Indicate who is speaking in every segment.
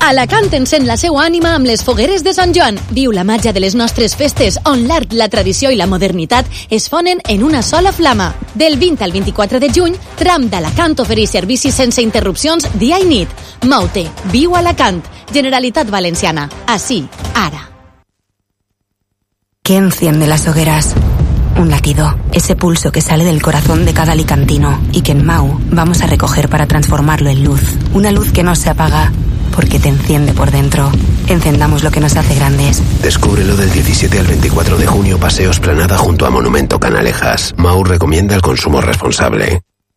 Speaker 1: Alacant encén la seva ànima amb les fogueres de Sant Joan. Viu la màgia de les nostres festes, on l'art, la tradició i la modernitat es fonen en una sola flama. Del 20 al 24 de juny, Tram d'Alacant ofereix servicis sense interrupcions dia i nit. Mou-te, viu Alacant. Generalitat Valenciana. Así, ara.
Speaker 2: ¿Qué enciende las hogueras? Un latido, ese pulso que sale del corazón de cada alicantino y que en Mau vamos a recoger para transformarlo en luz. Una luz que no se apaga porque te enciende por dentro. Encendamos lo que nos hace grandes.
Speaker 3: Descúbrelo del 17 al 24 de junio, Paseo Esplanada junto a Monumento Canalejas. Mau recomienda el consumo responsable.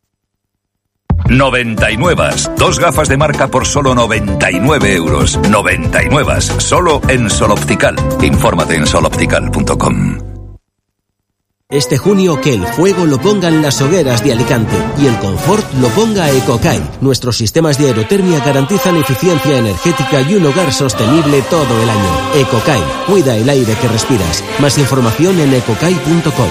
Speaker 4: 99. 2 gafas de marca por solo 99 euros. 99. Solo en Sol Optical. Infórmate en soloptical.com.
Speaker 5: Este junio que el fuego lo pongan las hogueras de Alicante y el confort lo ponga Ecokai. Nuestros sistemas de aerotermia garantizan eficiencia energética y un hogar sostenible todo el año. Ecokai, cuida el aire que respiras. Más información en ecokai.com.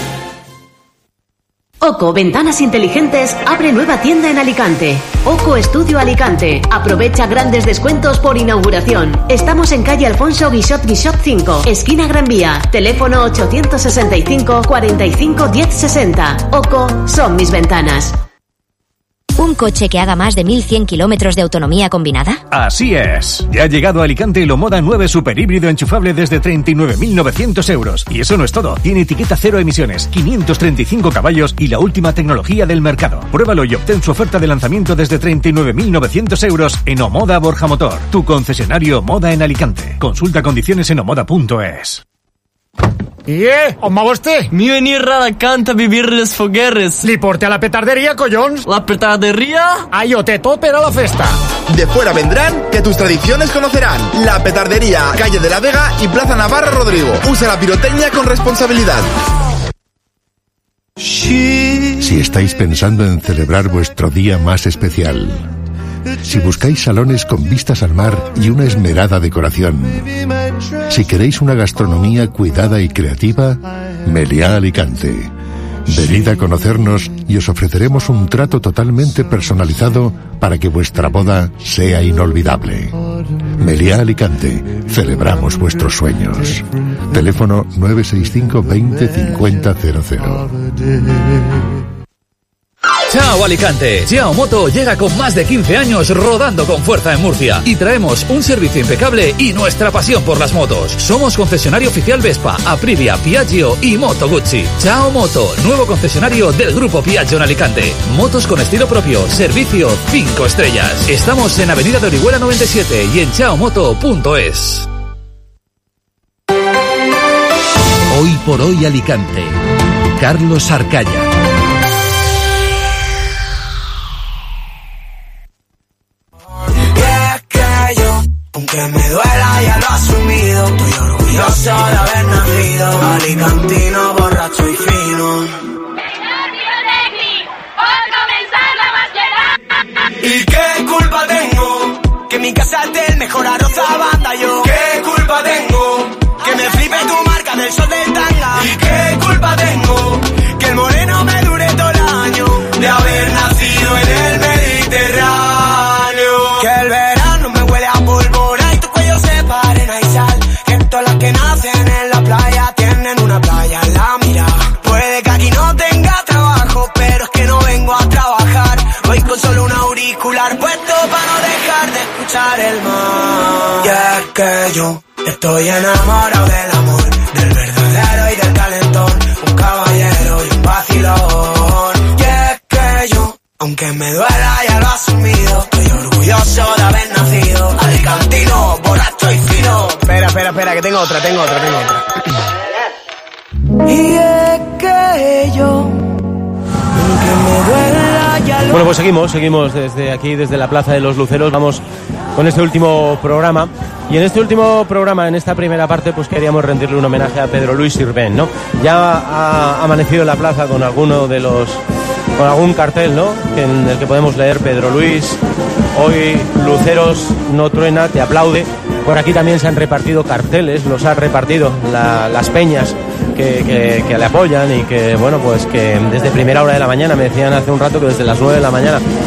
Speaker 6: Oco Ventanas Inteligentes abre nueva tienda en Alicante. Oco Estudio Alicante. Aprovecha grandes descuentos por inauguración. Estamos en calle Alfonso Guixot 5, esquina Gran Vía. Teléfono 865 45 1060. Oco son mis ventanas.
Speaker 7: ¿Un coche que haga más de 1.100 kilómetros de autonomía combinada?
Speaker 8: Así es. Ya ha llegado a Alicante el Omoda 9 superhíbrido enchufable desde 39.900 euros. Y eso no es todo. Tiene etiqueta cero emisiones, 535 caballos y la última tecnología del mercado. Pruébalo y obtén su oferta de lanzamiento desde 39.900 euros en Omoda Borja Motor, tu concesionario Omoda en Alicante. Consulta condiciones en omoda.es.
Speaker 9: On va vostè?
Speaker 10: Mi venir a Alacant a vivir les fogueres.
Speaker 9: Li porte a la petarderia, collons.
Speaker 10: ¿La petardería?
Speaker 9: Ahí ho té tot per a la festa.
Speaker 11: De fuera vendrán, que tus tradiciones conocerán. La petardería, calle de la Vega y Plaza Navarra Rodrigo. Usa la pirotecnia con responsabilidad.
Speaker 12: Si estáis pensando en celebrar vuestro día más especial, si buscáis salones con vistas al mar y una esmerada decoración, si queréis una gastronomía cuidada y creativa, Meliá Alicante. Venid a conocernos y os ofreceremos un trato totalmente personalizado para que vuestra boda sea inolvidable. Meliá Alicante. Celebramos vuestros sueños. Teléfono 965 20 50 00.
Speaker 13: Chao Alicante. Chao Moto llega con más de 15 años rodando con fuerza en Murcia y traemos un servicio impecable y nuestra pasión por las motos. Somos concesionario oficial Vespa, Aprilia, Piaggio y Moto Guzzi. Chao Moto, nuevo concesionario del grupo Piaggio en Alicante. Motos con estilo propio, servicio 5 estrellas. Estamos en Avenida de Orihuela 97 y en chaomoto.es.
Speaker 14: Hoy por hoy Alicante. Carlos Arcaya.
Speaker 15: Aunque me duela ya lo he asumido. Estoy orgulloso de haber nacido alicantino, borracho y fino. ¿Y qué culpa tengo? Que mi casa esté el mejor arroz a banda yo. ¿Qué culpa tengo? Que me flipe tu marca del sol del tanga. ¿Y qué culpa tengo? Que el moreno me dure todo el año. De haber nacido en el Mediterráneo. Que el verano me huele a pólvora y tu cuello se para arena y sal. Que todas las que nacen en la playa tienen una playa en la mirada. Puede que aquí no tenga trabajo, pero es que no vengo a trabajar. Voy con solo un auricular puesto para no dejar de escuchar el mar. Y es que yo estoy enamorado del amor, del verdadero y del calentón. Un caballero y un vacilón. Y es que yo, aunque me duela ya lo he asumido. Estoy orgulloso de haber nacido alicantino, borracho y fino. Espera, que tengo otra. Y es que yo, aunque me duela ya lo...
Speaker 16: Bueno, pues seguimos desde aquí, desde la Plaza de los Luceros. Vamos con este último programa. Y en este último programa, en esta primera parte, pues queríamos rendirle un homenaje a Pedro Luis Sirvent, ¿no? Ya ha amanecido la plaza con con algún cartel, ¿no? En el que podemos leer: Pedro Luis, hoy Luceros no truena, te aplaude. Por aquí también se han repartido carteles, los ha repartido las peñas que le apoyan y que, bueno, pues que desde primera hora de la mañana, me decían hace un rato que desde las 9 de la mañana